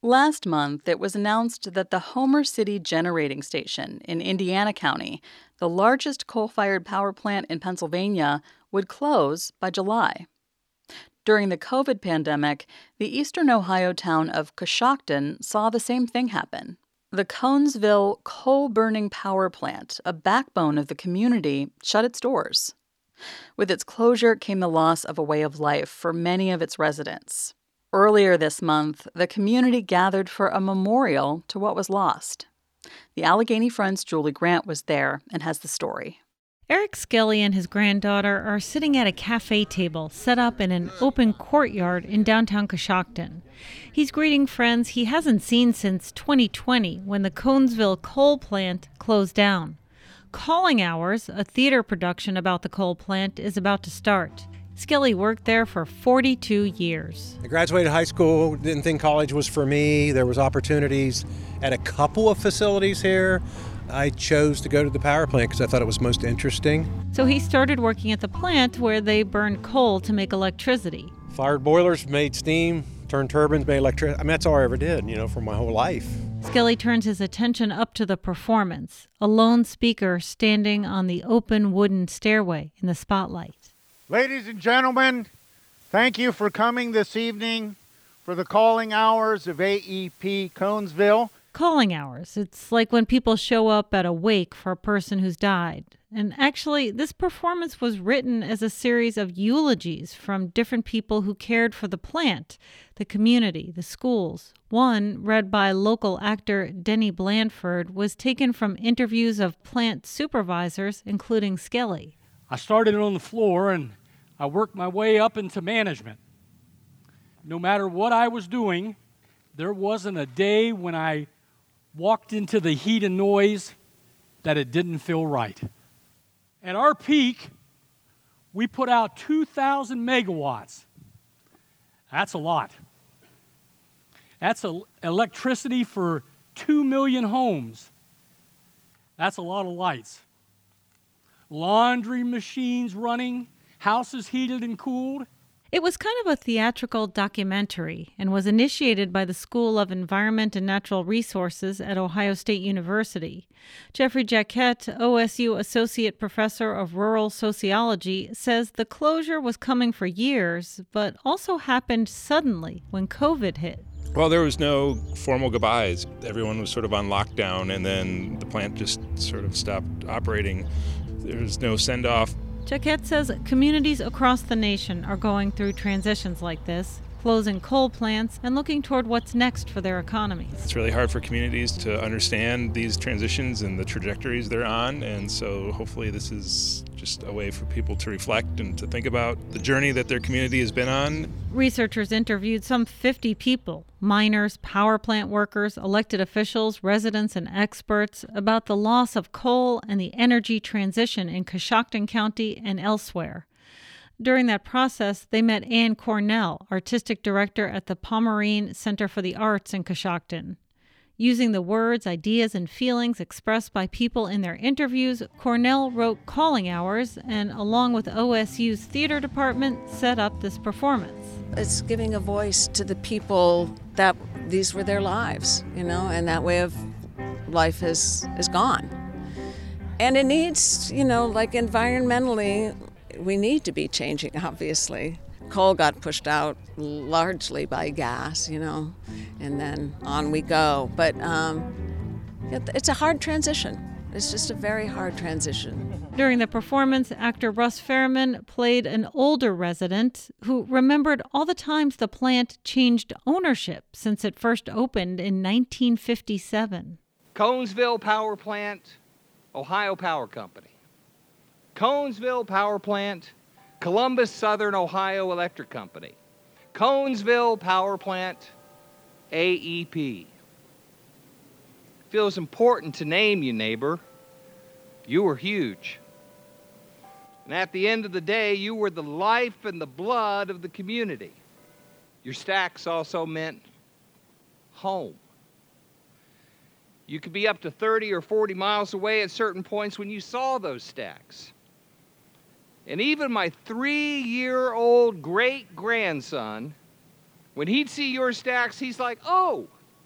Last month, it was announced that the Homer City Generating Station in Indiana County, the largest coal-fired power plant in Pennsylvania, would close by July. During the COVID pandemic, the eastern Ohio town of Coshocton saw the same thing happen. The Conesville coal-burning power plant, a backbone of the community, shut its doors. With its closure came the loss of a way of life for many of its residents. Earlier this month, the community gathered for a memorial to what was lost. The Allegheny Front's Julie Grant was there and has the story. Eric Skelly and his granddaughter are sitting at a cafe table set up in an open courtyard in downtown Coshocton. He's greeting friends he hasn't seen since 2020 when the Conesville coal plant closed down. Calling Hours, a theater production about the coal plant, is about to start. Skelly worked there for 42 years. I graduated high school, didn't think college was for me. There was opportunities at a couple of facilities here. I chose to go to the power plant because I thought it was most interesting. So he started working at the plant where they burned coal to make electricity. Fired boilers, made steam, turned turbines, made electricity. I mean, that's all I ever did, for my whole life. Skelly turns his attention up to the performance, a lone speaker standing on the open wooden stairway in the spotlight. Ladies and gentlemen, thank you for coming this evening for the calling hours of AEP Conesville. Calling hours. It's like when people show up at a wake for a person who's died. And actually, this performance was written as a series of eulogies from different people who cared for the plant, the community, the schools. One, read by local actor Denny Blandford, was taken from interviews of plant supervisors, including Skelly. I started on the floor and I worked my way up into management. No matter what I was doing, there wasn't a day when I walked into the heat and noise that it didn't feel right. At our peak, we put out 2,000 megawatts. That's a lot. That's electricity for 2 million homes. That's a lot of lights. Laundry machines running, houses heated and cooled. It was kind of a theatrical documentary and was initiated by the School of Environment and Natural Resources at Ohio State University. Jeffrey Jacquet, OSU Associate Professor of Rural Sociology, says the closure was coming for years, but also happened suddenly when COVID hit. Well, there was no formal goodbyes. Everyone was sort of on lockdown, and then the plant just sort of stopped operating. There was no send-off. Jacquet says communities across the nation are going through transitions like this, closing coal plants and looking toward what's next for their economies. It's really hard for communities to understand these transitions and the trajectories they're on, and so hopefully this is just a way for people to reflect and to think about the journey that their community has been on. Researchers interviewed some 50 people, miners, power plant workers, elected officials, residents, and experts, about the loss of coal and the energy transition in Coshocton County and elsewhere. During that process, they met Ann Cornell, artistic director at the Pomerene Center for the Arts in Coshocton. Using the words, ideas, and feelings expressed by people in their interviews, Cornell wrote Calling Hours and, along with OSU's theater department, set up this performance. It's giving a voice to the people that these were their lives, and that way of life is gone. And it needs, like environmentally, we need to be changing, obviously. Coal got pushed out largely by gas, and then on we go. But it's a hard transition. It's just a very hard transition. During the performance, actor Russ Fairman played an older resident who remembered all the times the plant changed ownership since it first opened in 1957. Conesville Power Plant, Ohio Power Company. Conesville Power Plant, Columbus Southern Ohio Electric Company. Conesville Power Plant, AEP. Feels important to name you, neighbor. You were huge. And at the end of the day, you were the life and the blood of the community. Your stacks also meant home. You could be up to 30 or 40 miles away at certain points when you saw those stacks. And even my 3-year-old great-grandson, when he'd see your stacks, he's like, oh,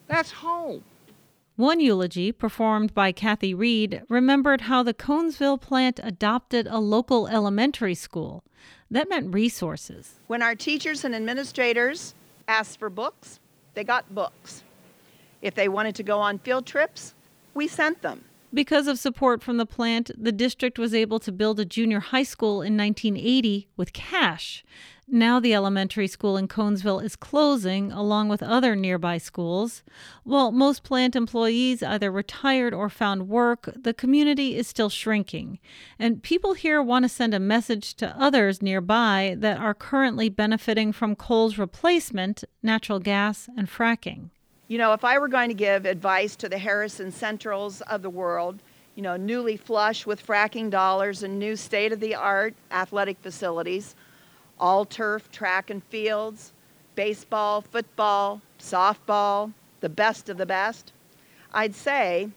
That's home. One eulogy, performed by Kathy Reed, remembered how the Conesville plant adopted a local elementary school. That meant resources. When our teachers and administrators asked for books, they got books. If they wanted to go on field trips, we sent them. Because of support from the plant, the district was able to build a junior high school in 1980 with cash. Now the elementary school in Conesville is closing, along with other nearby schools. While most plant employees either retired or found work, the community is still shrinking. And people here want to send a message to others nearby that are currently benefiting from coal's replacement, natural gas, and fracking. You know, if I were going to give advice to the Harrison Centrals of the world, you know, newly flush with fracking dollars and new state-of-the-art athletic facilities, all turf, track and fields, baseball, football, softball, the best of the best, I'd say,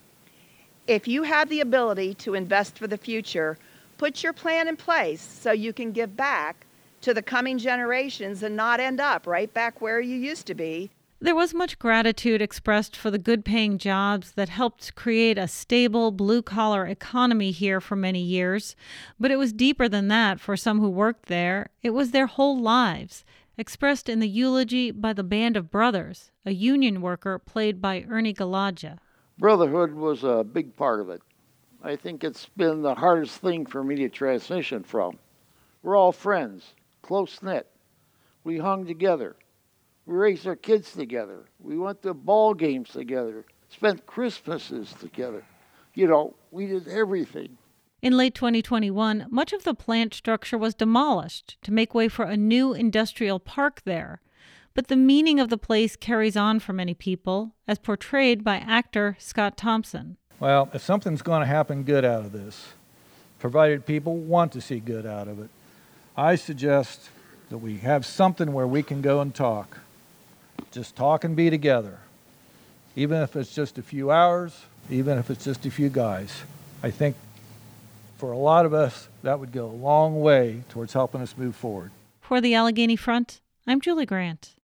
if you have the ability to invest for the future, put your plan in place so you can give back to the coming generations and not end up right back where you used to be. There was much gratitude expressed for the good-paying jobs that helped create a stable, blue-collar economy here for many years. But it was deeper than that for some who worked there. It was their whole lives, expressed in the eulogy by the Band of Brothers, a union worker played by Ernie Galaja. Brotherhood was a big part of it. I think it's been the hardest thing for me to transition from. We're all friends, close-knit. We hung together. We raised our kids together. We went to ball games together, spent Christmases together. You know, we did everything. In late 2021, much of the plant structure was demolished to make way for a new industrial park there. But the meaning of the place carries on for many people, as portrayed by actor Scott Thompson. Well, if something's going to happen good out of this, provided people want to see good out of it, I suggest that we have something where we can go and talk. Just talk and be together. Even if it's just a few hours, even if it's just a few guys. I think for a lot of us, that would go a long way towards helping us move forward. For the Allegheny Front, I'm Julie Grant.